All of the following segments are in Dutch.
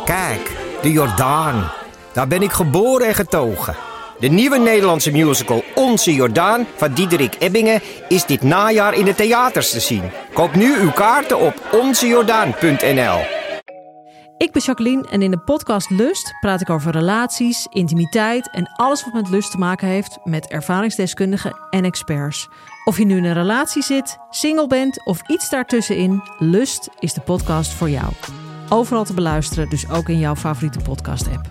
Kijk, de Jordaan. Daar ben ik geboren en getogen. De nieuwe Nederlandse musical Onze Jordaan van Diederik Ebbingen is dit najaar in de theaters te zien. Koop nu uw kaarten op onzejordaan.nl. Ik ben Jacqueline en in de podcast Lust praat ik over relaties, intimiteit en alles wat met lust te maken heeft met ervaringsdeskundigen en experts. Of je nu in een relatie zit, single bent of iets daartussenin, Lust is de podcast voor jou. Overal te beluisteren, dus ook in jouw favoriete podcast-app.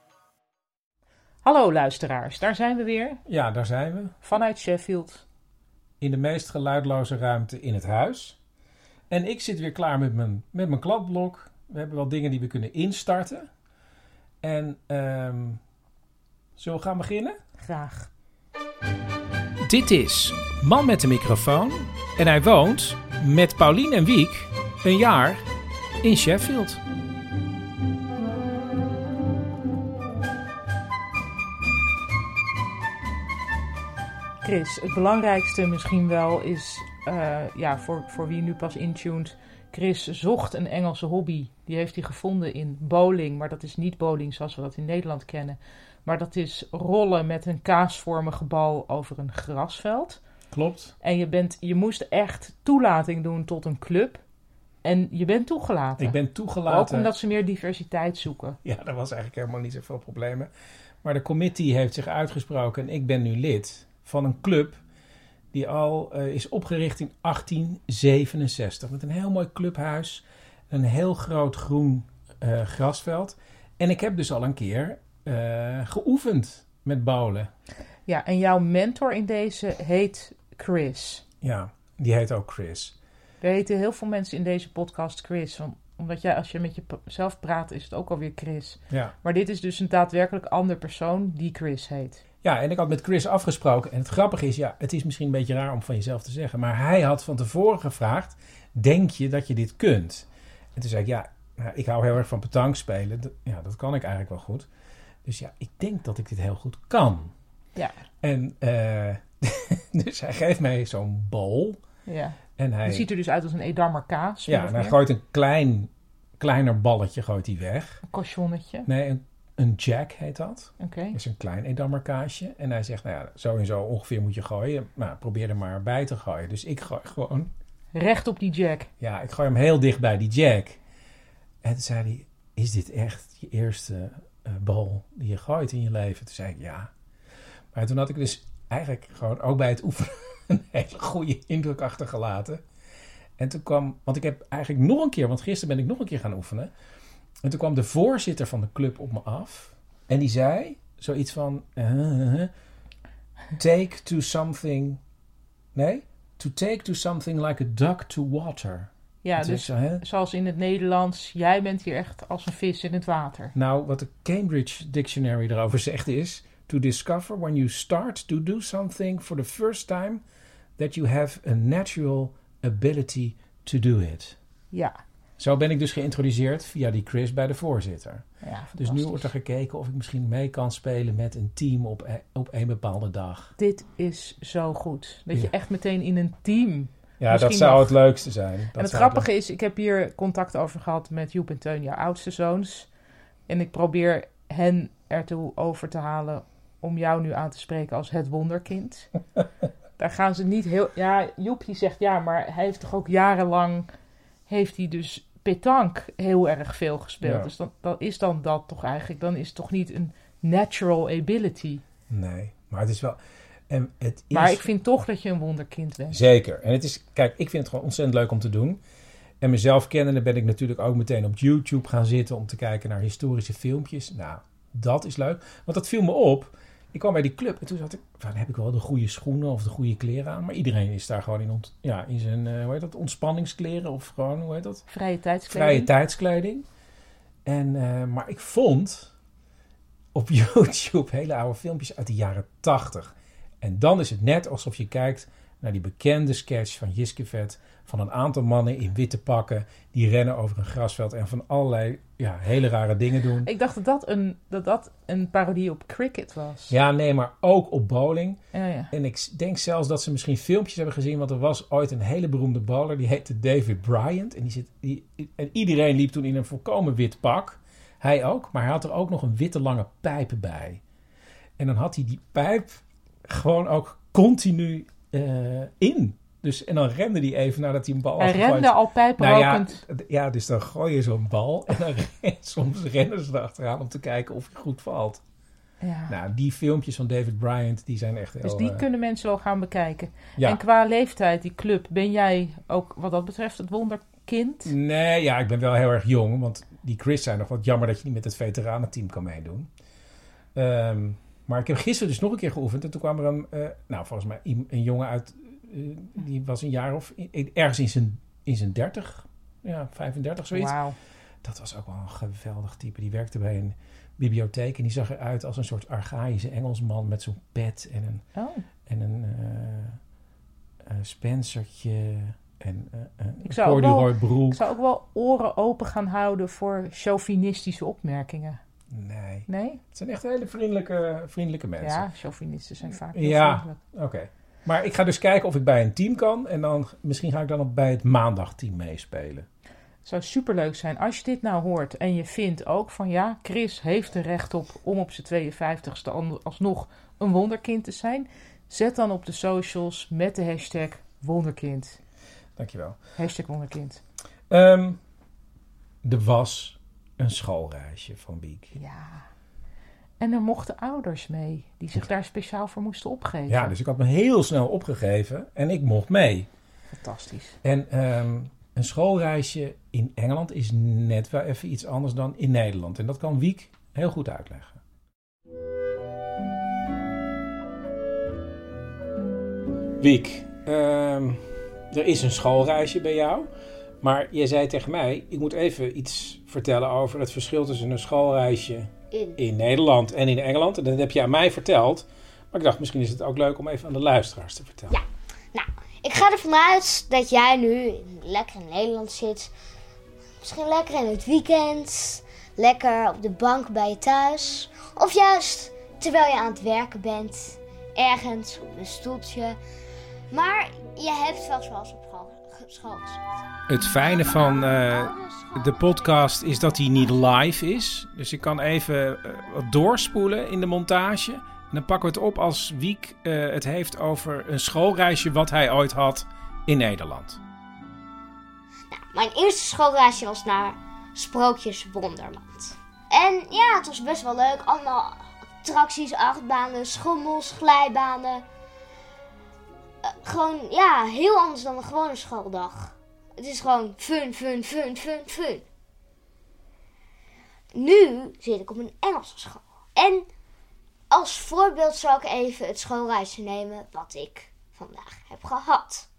Hallo luisteraars, daar zijn we weer. Ja, daar zijn we. Vanuit Sheffield. In de meest geluidloze ruimte in het huis. En ik zit weer klaar met mijn kladblok. We hebben wel dingen die we kunnen instarten. En zullen we gaan beginnen? Graag. Dit is Man met de microfoon. En hij woont met Paulien en Wiek een jaar in Sheffield. Chris, het belangrijkste misschien wel is, voor wie nu pas intuned, Chris zocht een Engelse hobby. Die heeft hij gevonden in bowling, maar dat is niet bowling zoals we dat in Nederland kennen. Maar dat is rollen met een kaasvormige bal over een grasveld. Klopt. En je moest echt toelating doen tot een club. En je bent toegelaten. Ik ben toegelaten. Ook omdat ze meer diversiteit zoeken. Ja, dat was eigenlijk helemaal niet zoveel problemen. Maar de committee heeft zich uitgesproken en ik ben nu lid van een club die al is opgericht in 1867. Met een heel mooi clubhuis, een heel groot groen grasveld. En ik heb dus al een keer geoefend met bowlen. Ja, en jouw mentor in deze heet Chris. Ja, die heet ook Chris. Er heten heel veel mensen in deze podcast Chris. Omdat als je met jezelf praat, is het ook alweer Chris. Ja. Maar dit is dus een daadwerkelijk andere persoon die Chris heet. Ja, en ik had met Chris afgesproken. En het grappige is, het is misschien een beetje raar om van jezelf te zeggen. Maar hij had van tevoren gevraagd, denk je dat je dit kunt? En toen zei ik, ik hou heel erg van petanque spelen. Dat kan ik eigenlijk wel goed. Dus ik denk dat ik dit heel goed kan. Ja. En dus hij geeft mij zo'n bol. Ja. En Het ziet er dus uit als een Edammer kaas. Ja, en hij gooit een kleiner balletje weg. Een cochonnetje. Nee, een jack heet dat. Oké. Dat is een klein Edammer kaasje. En hij zegt, zo en zo ongeveer moet je gooien. Maar probeer er maar bij te gooien. Dus ik gooi gewoon... recht op die jack. Ja, ik gooi hem heel dicht bij die jack. En toen zei hij, is dit echt je eerste bal die je gooit in je leven? Toen zei ik, ja. Maar toen had ik dus eigenlijk gewoon ook bij het oefenen een hele goede indruk achtergelaten. En toen kwam, want ik heb eigenlijk nog een keer, want gisteren ben ik nog een keer gaan oefenen. En toen kwam de voorzitter van de club op me af. En die zei zoiets van, take to something like a duck to water. Ja, dus zoals in het Nederlands, jij bent hier echt als een vis in het water. Nou, wat de Cambridge Dictionary erover zegt is, to discover when you start to do something for the first time, that you have a natural ability to do it. Ja. Zo ben ik dus geïntroduceerd via die Chris bij de voorzitter. Ja, dus nu wordt er gekeken of ik misschien mee kan spelen met een team op een bepaalde dag. Dit is zo goed. Dat je echt meteen in een team... Ja, dat zou het leukste zijn. En het grappige is, ik heb hier contact over gehad met Joep en Teun, jouw oudste zoons. En ik probeer hen ertoe over te halen om jou nu aan te spreken als het wonderkind. Daar gaan ze niet heel... Ja, Joep die zegt maar hij heeft toch ook jarenlang... heeft hij dus petanque heel erg veel gespeeld. Ja. Dus dan is dat toch eigenlijk... Dan is het toch niet een natural ability. Nee, maar het is wel... En het is... Maar ik vind toch dat je een wonderkind bent. Zeker. En het is... Kijk, ik vind het gewoon ontzettend leuk om te doen. En mezelf kennende ben ik natuurlijk ook meteen op YouTube gaan zitten... om te kijken naar historische filmpjes. Nou, dat is leuk. Want dat viel me op... Ik kwam bij die club en toen zat ik... Dan heb ik wel de goede schoenen of de goede kleren aan. Maar iedereen is daar gewoon in zijn ontspanningskleren of gewoon, hoe heet dat? Vrije tijdskleding. En, maar ik vond op YouTube hele oude filmpjes uit de jaren 80. En dan is het net alsof je kijkt naar die bekende sketch van Jiske van een aantal mannen in witte pakken die rennen over een grasveld en van allerlei hele rare dingen doen. Ik dacht dat een parodie op cricket was. Ja, nee, maar ook op bowling. Ja. En ik denk zelfs dat ze misschien filmpjes hebben gezien, want er was ooit een hele beroemde bowler, die heette David Bryant. En iedereen liep toen in een volkomen wit pak. Hij ook, maar hij had er ook nog een witte lange pijp bij. En dan had hij die pijp gewoon ook continu in. Dus, en dan rende hij even nadat hij een bal had Hij rende al pijprokend. Ja, dus dan gooi je zo'n bal en dan soms rennen ze erachteraan om te kijken of hij goed valt. Ja. Nou, die filmpjes van David Bryant, die zijn echt heel... Dus die kunnen mensen wel gaan bekijken. Ja. En qua leeftijd, die club, ben jij ook wat dat betreft het wonderkind? Nee, ja, ik ben wel heel erg jong. Want die Chris zei nog wat jammer dat je niet met het veteranenteam kan meedoen. Maar ik heb gisteren dus nog een keer geoefend. En toen kwam er volgens mij een jongen uit... die was een jaar of... ergens in zijn 30. Ja, 35, zoiets. Wauw. Dat was ook wel een geweldig type. Die werkte bij een bibliotheek. En die zag eruit als een soort archaïsche Engelsman met zo'n pet en een spencertje en een corduroy broek. Ik zou ook wel oren open gaan houden voor chauvinistische opmerkingen. Nee? Het zijn echt hele vriendelijke mensen. Ja, chauvinisten zijn vaak heel vriendelijk. Oké. Maar ik ga dus kijken of ik bij een team kan. En dan misschien ga ik dan bij het maandagteam meespelen. Het zou superleuk zijn als je dit nou hoort en je vindt ook van ja, Chris heeft er recht om op zijn 52ste alsnog een wonderkind te zijn. Zet dan op de socials met de hashtag wonderkind. Dankjewel. Hashtag wonderkind. Er was een schoolreisje van Wiek. Ja. En er mochten ouders mee die zich daar speciaal voor moesten opgeven. Ja, dus ik had me heel snel opgegeven en ik mocht mee. Fantastisch. En een schoolreisje in Engeland is net wel even iets anders dan in Nederland. En dat kan Wiek heel goed uitleggen. Wiek, er is een schoolreisje bij jou. Maar je zei tegen mij, ik moet even iets vertellen over het verschil tussen een schoolreisje in Nederland en in Engeland. En dat heb je aan mij verteld. Maar ik dacht, misschien is het ook leuk om even aan de luisteraars te vertellen. Ja, nou, ik ga ervan uit dat jij nu lekker in Nederland zit. Misschien lekker in het weekend. Lekker op de bank bij je thuis. Of juist terwijl je aan het werken bent. Ergens op een stoeltje. Maar je hebt vast wel eens op school gezeten. Het fijne van de podcast is dat hij niet live is. Dus ik kan even wat doorspoelen in de montage. En dan pakken we het op als Wiek het heeft over een schoolreisje wat hij ooit had in Nederland. Nou, mijn eerste schoolreisje was naar Sprookjeswonderland. En ja, het was best wel leuk. Allemaal attracties, achtbanen, schommels, glijbanen. Gewoon, ja, heel anders dan een gewone schooldag. Het is gewoon fun. Nu zit ik op een Engelse school. En als voorbeeld zal ik even het schoolreisje nemen wat ik vandaag heb gehad.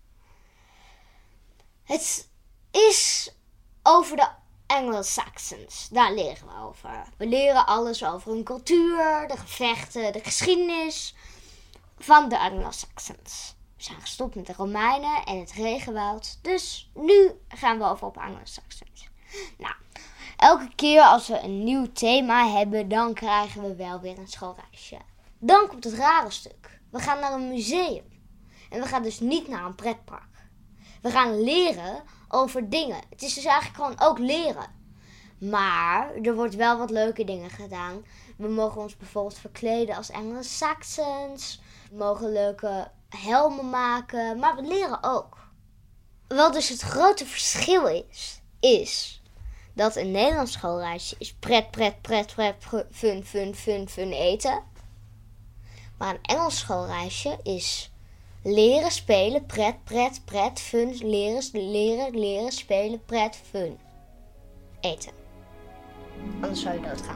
Het is over de Anglo-Saxons. Daar leren we over. We leren alles over hun cultuur, de gevechten, de geschiedenis van de Anglo-Saxons. We zijn gestopt met de Romeinen en het regenwoud. Dus nu gaan we over op Anglo-Saxons. Nou, elke keer als we een nieuw thema hebben, dan krijgen we wel weer een schoolreisje. Dan komt het rare stuk. We gaan naar een museum. En we gaan dus niet naar een pretpark. We gaan leren over dingen. Het is dus eigenlijk gewoon ook leren. Maar er wordt wel wat leuke dingen gedaan. We mogen ons bijvoorbeeld verkleden als Anglo-Saxons. We mogen leuke helmen maken. Maar we leren ook. Wat dus het grote verschil is dat een Nederlands schoolreisje is pret, fun eten. Maar een Engels schoolreisje is leren, spelen, pret, fun, leren, spelen, pret, fun. Eten. Anders zou je doodgaan.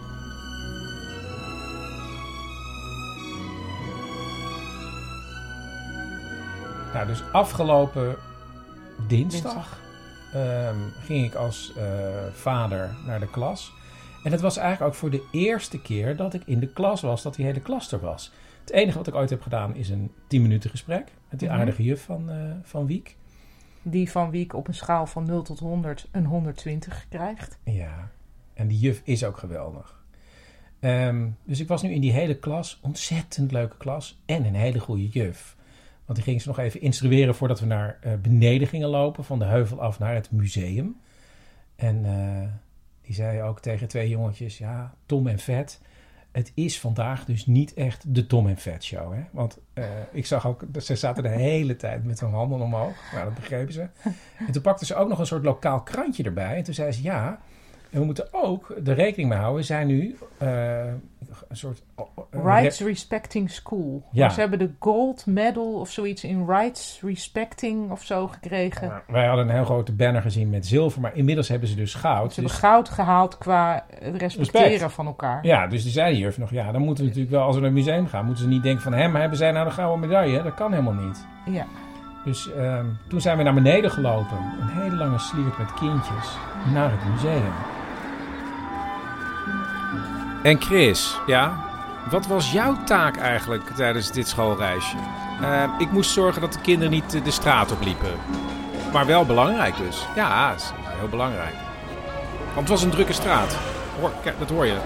Nou, dus afgelopen dinsdag ging ik als vader naar de klas. En het was eigenlijk ook voor de eerste keer dat ik in de klas was, dat die hele klas er was. Het enige wat ik ooit heb gedaan is een 10 minuten gesprek met die aardige juf van Wiek. Die van Wiek op een schaal van 0 tot 100 een 120 krijgt. Ja, en die juf is ook geweldig. Dus ik was nu in die hele klas, ontzettend leuke klas en een hele goede juf. Want die ging ze nog even instrueren voordat we naar beneden gingen lopen, van de heuvel af naar het museum. En die die zei ook tegen 2 jongetjes... Ja, Tom en Vet. Het is vandaag dus niet echt de Tom en Vet show. Hè? Want ik zag ook... Ze zaten de hele tijd met hun handen omhoog. Nou, dat begrepen ze. En toen pakten ze ook nog een soort lokaal krantje erbij. En toen zei ze... Ja, en we moeten ook er rekening mee houden. We zijn nu een soort... Rights Respecting School. Ja. Ze hebben de gold medal of zoiets in Rights Respecting of zo gekregen. Wij hadden een heel grote banner gezien met zilver. Maar inmiddels hebben ze dus goud. Ze hebben goud gehaald qua het respecteren van elkaar. Ja, dus die zei hier nog... Ja, dan moeten we natuurlijk wel... Als we naar het museum gaan... Moeten ze niet denken van... maar hebben zij nou de gouden medaille? Dat kan helemaal niet. Ja. Dus toen zijn we naar beneden gelopen. Een hele lange sliert met kindjes. Naar het museum. En Chris, ja, wat was jouw taak eigenlijk tijdens dit schoolreisje? Ik moest zorgen dat de kinderen niet de straat opliepen. Maar wel belangrijk dus. Ja, dat is heel belangrijk. Want het was een drukke straat. Kijk, dat hoor je.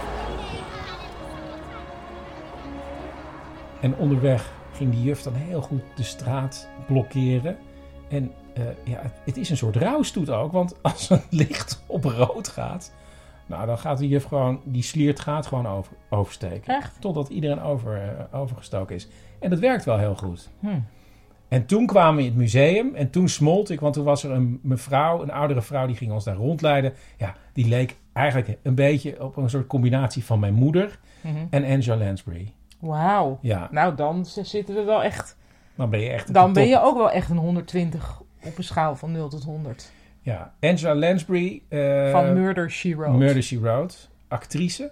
En onderweg ging die juf dan heel goed de straat blokkeren. En het is een soort rouwstoet ook. Want als het licht op rood gaat... Nou, dan gaat die juf gewoon... Die sliert gaat gewoon oversteken. Echt? Totdat iedereen overgestoken is. En dat werkt wel heel goed. En toen kwamen we in het museum. En toen smolt ik. Want toen was er een mevrouw, een oudere vrouw... die ging ons daar rondleiden. Ja, die leek eigenlijk een beetje op een soort combinatie van mijn moeder... en Angela Lansbury. Wauw. Ja. Nou, dan zitten we wel echt... Dan ben je echt... Dan ben je ook wel echt een 120 op een schaal van 0 tot 100. Ja, Angela Lansbury. Van Murder, She Wrote. Murder, She Wrote. Actrice.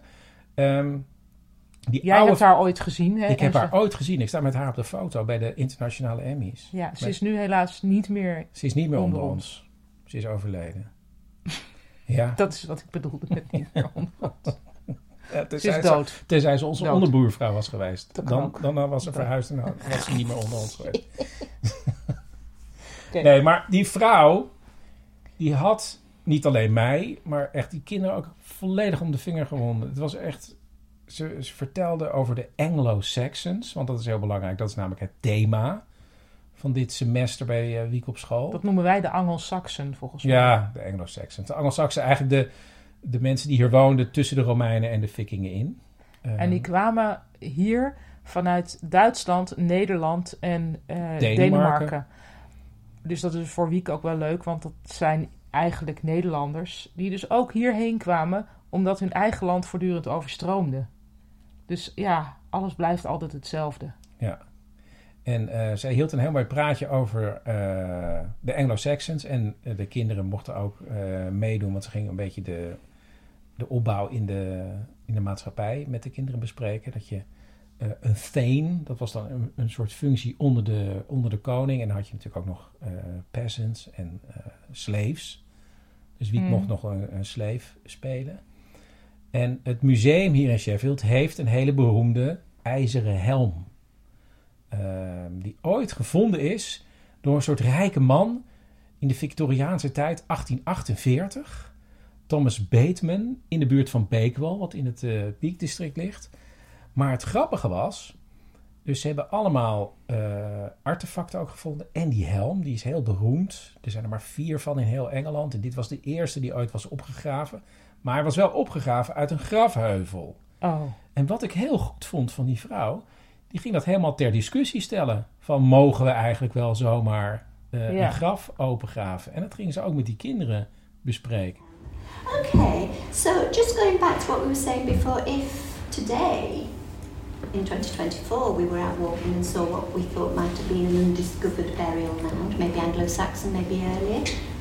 Jij hebt haar ooit gezien, hè? Ik heb haar ooit gezien. Ik sta met haar op de foto bij de internationale Emmys. Ja, ze is nu helaas niet meer... Ze is niet meer onder ons. Ze is overleden. Ja. Dat is wat ik bedoelde met niet meer onder ons. Ja, ze is dood. Tenzij ze onze onderboervrouw was geweest. Dan was ze verhuisd en was ze niet meer onder ons geweest. Okay. Nee, maar die vrouw... Die had niet alleen mij, maar echt die kinderen ook volledig om de vinger gewonden. Het was echt... Ze vertelde over de Anglo-Saxons, want dat is heel belangrijk. Dat is namelijk het thema van dit semester bij Wiek op school. Dat noemen wij de Anglo-Saxen, volgens mij. Ja, de Anglo-Saxons. De Anglo-Saxen eigenlijk de mensen die hier woonden tussen de Romeinen en de Vikingen in. En die kwamen hier vanuit Duitsland, Nederland en Denemarken. Dus dat is voor Wiek ook wel leuk, want dat zijn eigenlijk Nederlanders die dus ook hierheen kwamen omdat hun eigen land voortdurend overstroomde. Dus ja, alles blijft altijd hetzelfde. Ja. En zij hield een heel mooi praatje over de Anglo-Saxons. En de kinderen mochten ook meedoen, want ze gingen een beetje de opbouw in de maatschappij met de kinderen bespreken. Dat je een thane, dat was dan een soort functie onder de koning. En dan had je natuurlijk ook nog peasants en slaves. Dus Wiek mocht nog een slave spelen. En het museum hier in Sheffield heeft een hele beroemde ijzeren helm. Die ooit gevonden is door een soort rijke man in de Victoriaanse tijd, 1848. Thomas Bateman in de buurt van Bakewell, wat in het Peak District ligt. Maar het grappige was, dus ze hebben allemaal artefacten ook gevonden. En die helm, die is heel beroemd. Er zijn er maar 4 van in heel Engeland. En dit was de eerste die ooit was opgegraven. Maar hij was wel opgegraven uit een grafheuvel. Oh. En wat ik heel goed vond van die vrouw, die ging dat helemaal ter discussie stellen. Van, mogen we eigenlijk wel zomaar een graf opengraven? En dat gingen ze ook met die kinderen bespreken. Okay, so just going back to what we were saying before, if today, in 2024, we were out walking and saw what we thought might have been an undiscovered burial mound, maybe Anglo-Saxon, maybe earlier,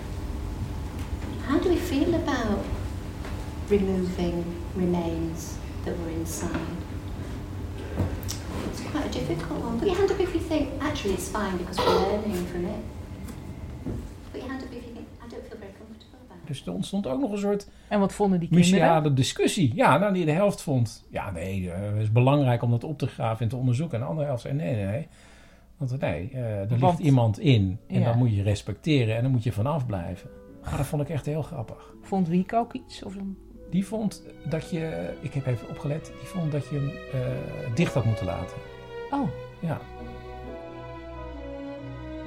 how do we feel about removing remains that were inside? It's quite a difficult one. Put your hand up if you think, actually it's fine because we're learning from it. Put your hand up if you think, I don't feel very comfortable about it. Dus er ontstond ook nog een soort... En wat vonden die kinderen? Museale discussie. Ja, nou, die de helft vond... Ja, nee, het is belangrijk om dat op te graven en te onderzoeken. En de andere helft zei, nee. Want er ligt iemand in. En dat moet je respecteren en dan moet je vanaf blijven. Maar dat vond ik echt heel grappig. Vond Wiek ook iets? Of Die vond dat je... Ik heb even opgelet. Die vond dat je hem dicht had moeten laten. Oh. Ja.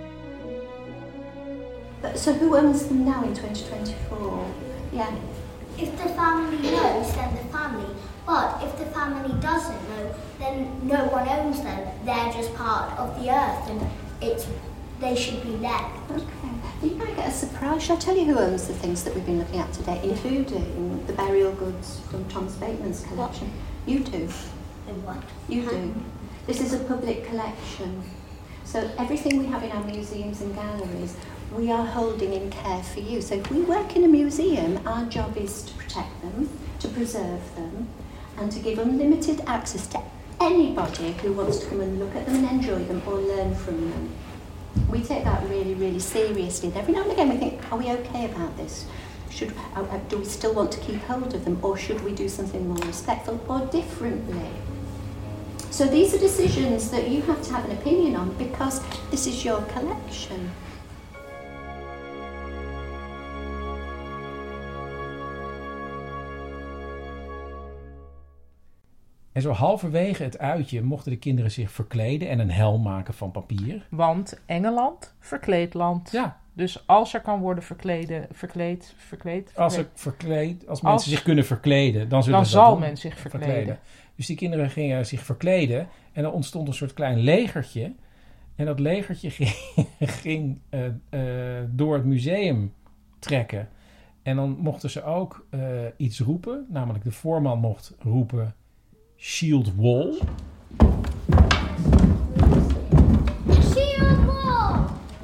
So who owns them now in 2024? Yeah. if the family knows, then the family. But if the family doesn't know, then no one owns them. They're just part of the earth, and they should be left. Okay. You might get a surprise. Shall I tell you who owns the things that we've been looking at today, including the burial goods from Thomas Bateman's collection? What? You do. And what? You do. This is a public collection. So everything we have in our museums and galleries, we are holding in care for you. So if we work in a museum, our job is to protect them, to preserve them, and to give unlimited access to anybody who wants to come and look at them and enjoy them or learn from them. We take that really, really seriously. And every now and again we think, are we okay about this? Do we still want to keep hold of them, or should we do something more respectful or differently? So these are decisions that you have to have an opinion on because this is your collection. En zo halverwege het uitje mochten de kinderen zich verkleden en een helm maken van papier. Want Engeland, verkleedland. Ja. Dus als er kan worden verkleed. Als mensen zich kunnen verkleden, dan zullen zal men zich verkleden. Dus die kinderen gingen zich verkleden en er ontstond een soort klein legertje. En dat legertje ging door het museum trekken. En dan mochten ze ook iets roepen. Namelijk de voorman mocht roepen Shield Wall. Shield Wall!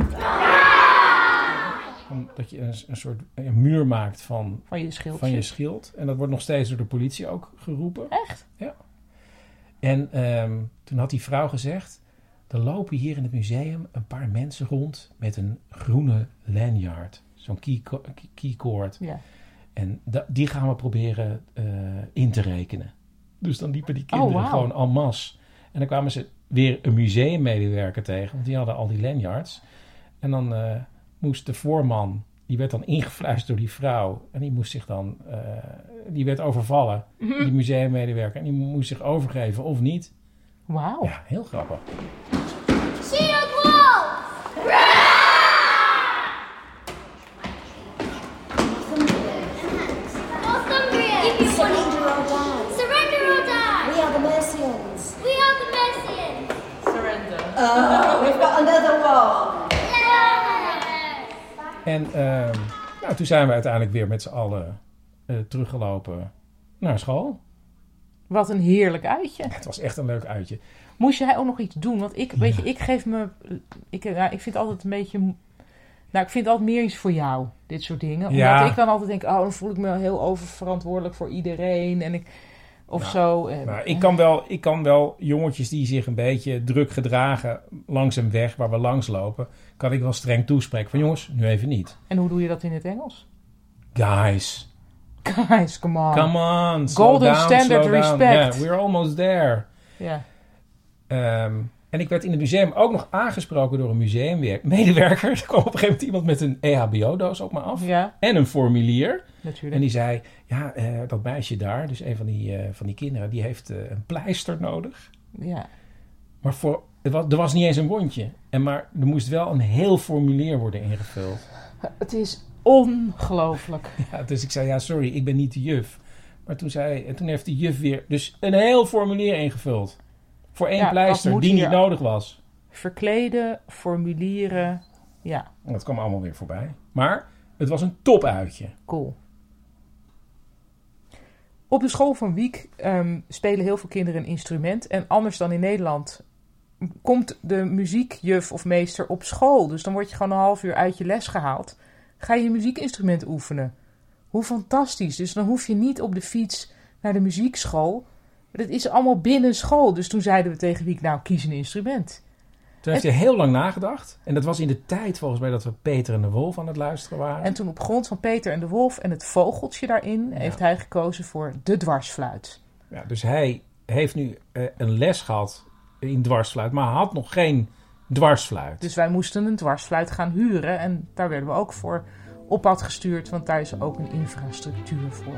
Dat je een soort muur maakt van je schild. En dat wordt nog steeds door de politie ook geroepen. Echt? Ja. En toen had die vrouw gezegd, er lopen hier in het museum een paar mensen rond met een groene lanyard. Zo'n keycord. Ja. En die gaan we proberen in te rekenen. Dus dan liepen die kinderen gewoon en masse. En dan kwamen ze weer een museummedewerker tegen, want die hadden al die lanyards. En dan moest de voorman, die werd dan ingefluisterd door die vrouw. En die moest zich dan, die werd overvallen, die museummedewerker. En die moest zich overgeven of niet. Wauw. Ja, heel grappig. Shield Wall! Surrender or die. Surrender or die! We are the Mercians. We are the Mercians! Surrender. Oh, we've got another one. En toen zijn we uiteindelijk weer met z'n allen teruggelopen naar school. Wat een heerlijk uitje. Het was echt een leuk uitje. Moest jij ook nog iets doen? Want ik geef me... Ik vind altijd een beetje... Nou, ik vind altijd meer iets voor jou, dit soort dingen. Omdat ik dan altijd denk, dan voel ik me heel oververantwoordelijk voor iedereen. En ik kan wel jongetjes die zich een beetje druk gedragen langs een weg waar we langs lopen, kan ik wel streng toespreken van jongens, nu even niet. En hoe doe je dat in het Engels? Guys, come on. Come on. Golden standard respect. Yeah, we're almost there. Ja. En ik werd in het museum ook nog aangesproken door een museummedewerker. Er kwam op een gegeven moment iemand met een EHBO-doos op me af. Ja. En een formulier. Natuurlijk. En die zei, dat meisje daar, dus een van die kinderen, die heeft een pleister nodig. Ja. Maar er was niet eens een wondje. Maar er moest wel een heel formulier worden ingevuld. Het is ongelooflijk. Ja, dus ik zei, sorry, ik ben niet de juf. Maar toen heeft de juf weer dus een heel formulier ingevuld. Voor één pleister die niet nodig was. Verkleden, formulieren, ja. En dat kwam allemaal weer voorbij. Maar het was een topuitje. Cool. Op de school van Wiek spelen heel veel kinderen een instrument. En anders dan in Nederland komt de muziekjuf of meester op school. Dus dan word je gewoon een half uur uit je les gehaald. Ga je muziekinstrument oefenen. Hoe fantastisch. Dus dan hoef je niet op de fiets naar de muziekschool. Dat is allemaal binnen school. Dus toen zeiden we tegen Wiek, kies een instrument. Toen heeft hij heel lang nagedacht. En dat was in de tijd volgens mij dat we Peter en de Wolf aan het luisteren waren. En toen op grond van Peter en de Wolf en het vogeltje daarin heeft hij gekozen voor de dwarsfluit. Ja, dus hij heeft nu een les gehad in dwarsfluit, maar had nog geen dwarsfluit. Dus wij moesten een dwarsfluit gaan huren. En daar werden we ook voor op pad gestuurd, want daar is ook een infrastructuur voor.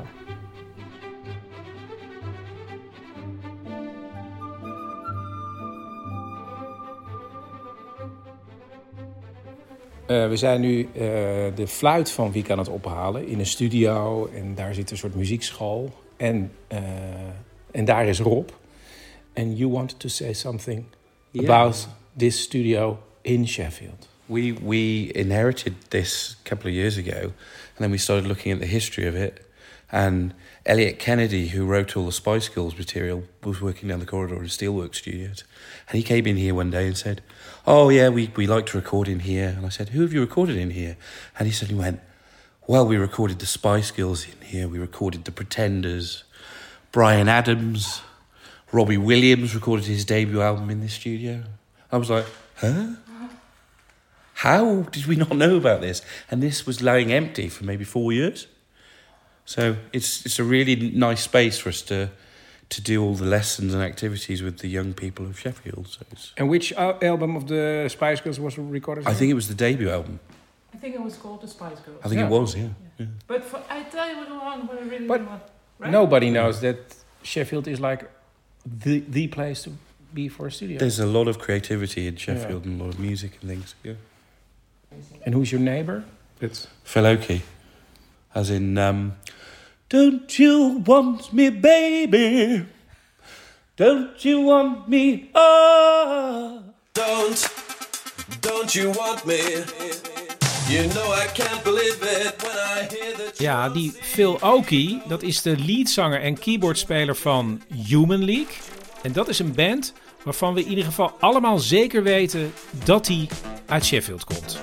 We zijn nu de fluit van Wiek aan het ophalen in een studio. En daar zit een soort muziekschool. En daar is Rob. And you wanted to say something about this studio in Sheffield. We inherited this a couple of years ago. And then we started looking at the history of it. And Elliot Kennedy, who wrote all the Spice Girls material, was working down the corridor at Steelworks Studios. And he came in here one day and said, "Oh yeah, we like to record in here." And I said, "Who have you recorded in here?" And he suddenly went, "Well, we recorded the Spice Girls in here. We recorded the Pretenders. Bryan Adams, Robbie Williams recorded his debut album in this studio." I was like, huh? How did we not know about this? And this was lying empty for maybe 4 years. So it's a really nice space for us to do all the lessons and activities with the young people of Sheffield. So And which album of the Spice Girls was recorded? I think it was the debut album. I think it was called The Spice Girls. I think it was, yeah. But I tell you what I really But want. Right? nobody knows that Sheffield is like the place to be for a studio. There's a lot of creativity in Sheffield and a lot of music and things. Yeah. And who's your neighbor? It's Feloki. As in, don't you want me, baby? Don't you want me? Oh. Don't you want me? You know I can't believe it when I hear that. Ja, die Phil Oakey, dat is de leadzanger en keyboardspeler van Human League. En dat is een band waarvan we in ieder geval allemaal zeker weten dat die uit Sheffield komt.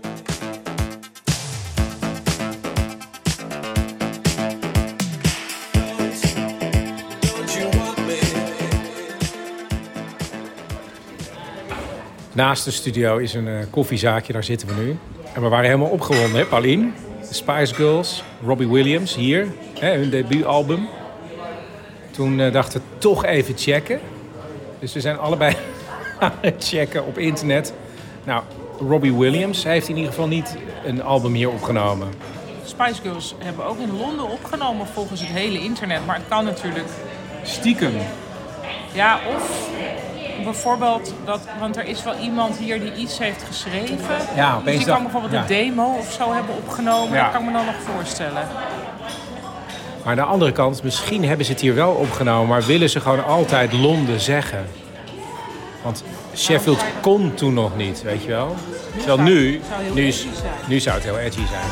Naast de studio is een koffiezaakje, daar zitten we nu. En we waren helemaal opgewonden, hè, Paulien? De Spice Girls, Robbie Williams, hier, hè, hun debuutalbum. Toen dachten we toch even checken. Dus we zijn allebei aan het checken op internet. Nou, Robbie Williams heeft in ieder geval niet een album hier opgenomen. Spice Girls hebben ook in Londen opgenomen volgens het hele internet. Maar het kan natuurlijk... Stiekem. Ja, of bijvoorbeeld want er is wel iemand hier die iets heeft geschreven. Ja, dus die kan bijvoorbeeld een demo of zo hebben opgenomen. Ja. Dat kan ik me dan nog voorstellen. Maar aan de andere kant, misschien hebben ze het hier wel opgenomen, maar willen ze gewoon altijd Londen zeggen. Want Sheffield kon toen nog niet, weet je wel. Terwijl nu zou het heel edgy zijn.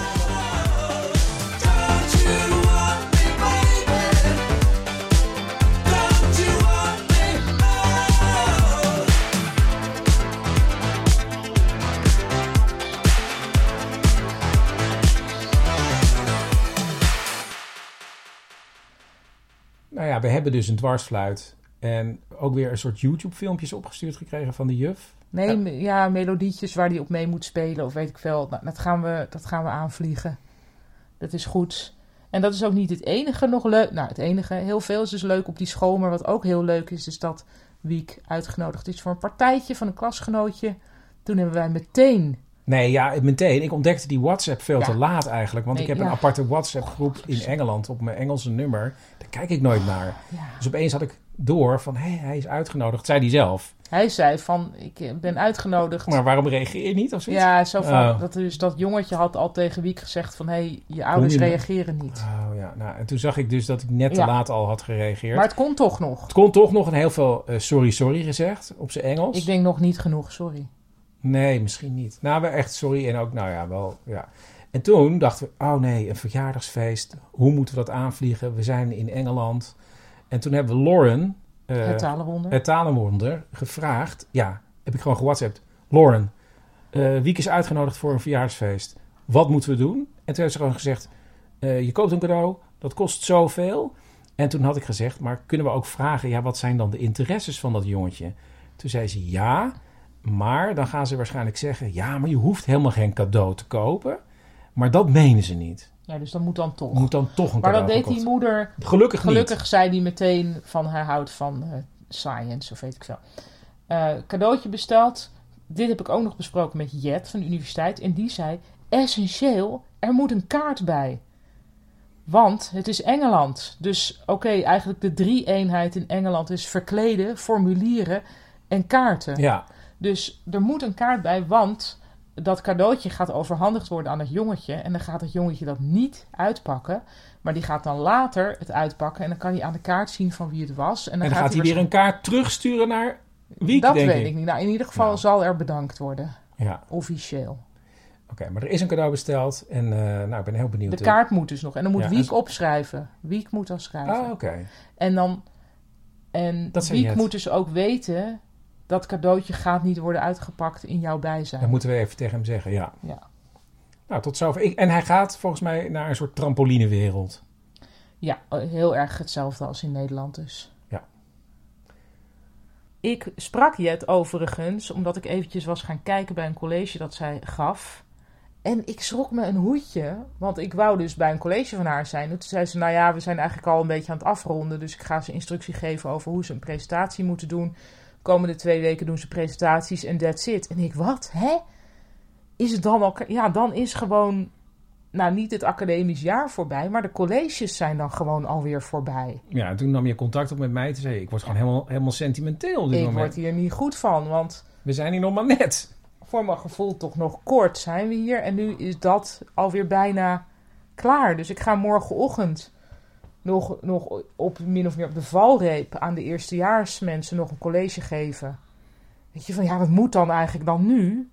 Nou ja, we hebben dus een dwarsfluit en ook weer een soort YouTube-filmpjes opgestuurd gekregen van de juf. Nee, ja, melodietjes waar die op mee moet spelen of weet ik veel. Nou, dat gaan we aanvliegen. Dat is goed. En dat is ook niet het enige nog leuk. Nou, het enige, heel veel is dus leuk op die school. Maar wat ook heel leuk is dat Wiek uitgenodigd is voor een partijtje van een klasgenootje. Toen hebben wij meteen... Nee, ja, meteen. Ik ontdekte die WhatsApp veel te laat eigenlijk. Want ik heb een aparte WhatsApp-groep in Engeland op mijn Engelse nummer. Daar kijk ik nooit naar. Ja. Dus opeens had ik door van, hij is uitgenodigd. Zei hij zelf. Hij zei van, ik ben uitgenodigd. Maar waarom reageer je niet of zoiets? Ja, zo van, dat jongetje had al tegen Wiek gezegd van, je ouders reageren niet. Oh ja, nou, en toen zag ik dus dat ik net te laat al had gereageerd. Maar het kon toch nog. Het kon toch nog en heel veel sorry gezegd op zijn Engels. Ik denk nog niet genoeg, sorry. Nee, misschien niet. Nou, we echt sorry en ook, nou ja, wel, ja. En toen dachten we, oh nee, een verjaardagsfeest. Hoe moeten we dat aanvliegen? We zijn in Engeland. En toen hebben we Lauren... het talenwonder gevraagd. Ja, heb ik gewoon gewhatsappt. Lauren, Wiek is uitgenodigd voor een verjaardagsfeest. Wat moeten we doen? En toen heeft ze gewoon gezegd, je koopt een cadeau, dat kost zoveel. En toen had ik gezegd, maar kunnen we ook vragen, ja, wat zijn dan de interesses van dat jongetje? Toen zei ze, ja, maar dan gaan ze waarschijnlijk zeggen, ja, maar je hoeft helemaal geen cadeau te kopen. Maar dat menen ze niet. Ja, dus dat moet dan toch. Moet dan toch een maar cadeau. Maar dat deed die moeder... Gelukkig zei die meteen van hij houdt van science, of weet ik veel. Cadeautje besteld. Dit heb ik ook nog besproken met Jet van de universiteit. En die zei, essentieel, er moet een kaart bij. Want het is Engeland. Dus oké, eigenlijk de 3-eenheid in Engeland is verkleden, formulieren en kaarten. Ja. Dus er moet een kaart bij, want dat cadeautje gaat overhandigd worden aan het jongetje. En dan gaat het jongetje dat niet uitpakken. Maar die gaat dan later het uitpakken. En dan kan hij aan de kaart zien van wie het was. En dan gaat hij weer een kaart terugsturen naar Wiek, dat denk weet ik niet. Nou, in ieder geval zal er bedankt worden. Ja. Officieel. Oké, maar er is een cadeau besteld. En ik ben heel benieuwd. De kaart moet dus nog. En dan moet Wiek en... opschrijven. Wiek moet dan schrijven. Ah, oké. En Wiek moet dus ook weten... dat cadeautje gaat niet worden uitgepakt in jouw bijzijn. Dat moeten we even tegen hem zeggen, ja. Ja. Nou, tot zover. En hij gaat volgens mij naar een soort trampolinewereld. Ja, heel erg hetzelfde als in Nederland dus. Ja. Ik sprak Jet overigens, omdat ik eventjes was gaan kijken bij een college dat zij gaf. En ik schrok me een hoedje, want ik wou dus bij een college van haar zijn. Toen zei ze, nou ja, we zijn eigenlijk al een beetje aan het afronden. Dus ik ga ze instructie geven over hoe ze een presentatie moeten doen. Komende 2 weken doen ze presentaties en that's it. En ik, wat? Hè? Is het dan al... Ja, dan is gewoon... Nou, niet het academisch jaar voorbij, maar de colleges zijn dan gewoon alweer voorbij. Ja, en toen nam je contact op met mij te zeggen... ik word gewoon helemaal sentimenteel op dit moment. Ik word hier niet goed van, want... We zijn hier nog maar net. Voor mijn gevoel toch nog kort zijn we hier. En nu is dat alweer bijna klaar. Dus ik ga morgenochtend... Nog op min of meer op de valreep aan de eerstejaarsmensen nog een college geven. Weet je, van ja, wat moet dan eigenlijk dan nu?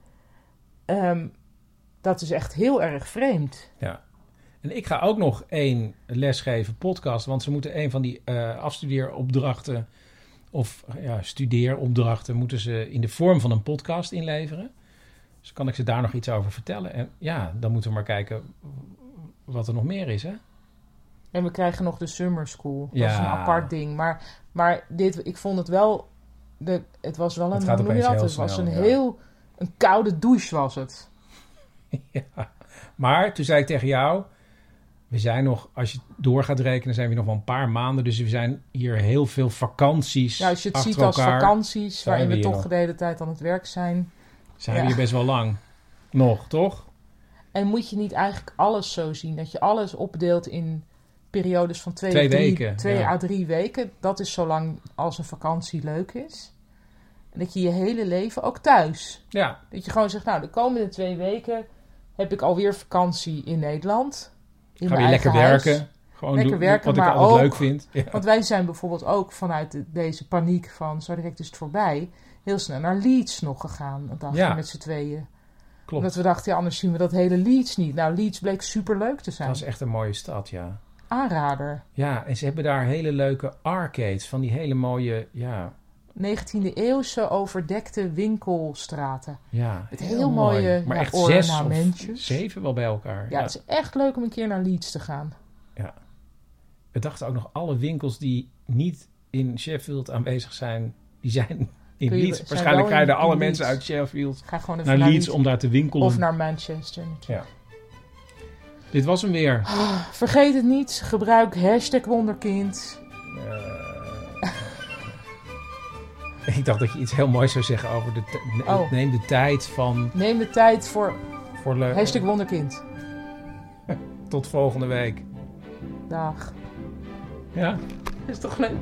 Dat is echt heel erg vreemd. Ja. En ik ga ook nog 1 les geven, podcast. Want ze moeten een van die afstudeeropdrachten of studeeropdrachten moeten ze in de vorm van een podcast inleveren. Dus kan ik ze daar nog iets over vertellen. En ja, dan moeten we maar kijken wat er nog meer is, hè? En we krijgen nog de summer school. Dat Ja. is een apart ding. Maar dit, ik vond het wel... Het was wel een... Hoe noem je dat? Het was een koude douche was het. Ja. Maar toen zei ik tegen jou... We zijn nog, als je door gaat rekenen, zijn we nog wel een paar maanden. Dus we zijn hier heel veel vakanties. Ja, als je het achter ziet als elkaar, vakanties, waarin we toch nog. de hele tijd aan het werk zijn. Zijn we hier best wel lang. Nog, toch? En moet je niet eigenlijk alles zo zien? Dat je alles opdeelt in periodes van 2 à 3 weken. Dat is zo lang als een vakantie leuk is. En dat je je hele leven, ook thuis. Ja. Dat je gewoon zegt, nou, de komende 2 weken heb ik alweer vakantie in Nederland. Ga je lekker werken. Gewoon lekker werken, wat maar ik altijd ook, leuk vind. Ja. Want wij zijn bijvoorbeeld ook vanuit deze paniek van zo direct is het voorbij, heel snel naar Leeds nog gegaan. Een dagje met z'n tweeën. Klopt. Omdat we dachten, ja, anders zien we dat hele Leeds niet. Nou, Leeds bleek superleuk te zijn. Dat is echt een mooie stad, ja. Aanrader. Ja, en ze hebben daar hele leuke arcades. Van die hele mooie, 19e eeuwse overdekte winkelstraten. Ja, met heel mooie maar echt ornamentjes. 6 of 7 wel bij elkaar. Ja, het is echt leuk om een keer naar Leeds te gaan. Ja. We dachten ook nog alle winkels die niet in Sheffield aanwezig zijn, die zijn in Leeds. Waarschijnlijk rijden alle mensen uit Sheffield naar Leeds om daar te winkelen. Of naar Manchester. Ja. Dit was hem weer. Vergeet het niet. Gebruik #wonderkind. Ik dacht dat je iets heel moois zou zeggen over neem de tijd van... Neem de tijd voor #wonderkind. Tot volgende week. Dag. Ja? Is toch leuk?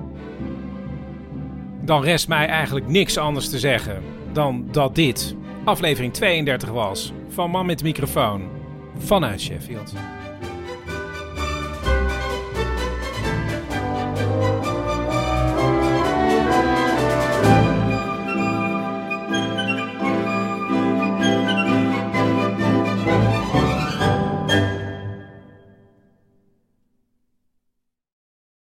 Dan rest mij eigenlijk niks anders te zeggen dan dat dit aflevering 32 was van Man met de Microfoon vanuit Sheffield.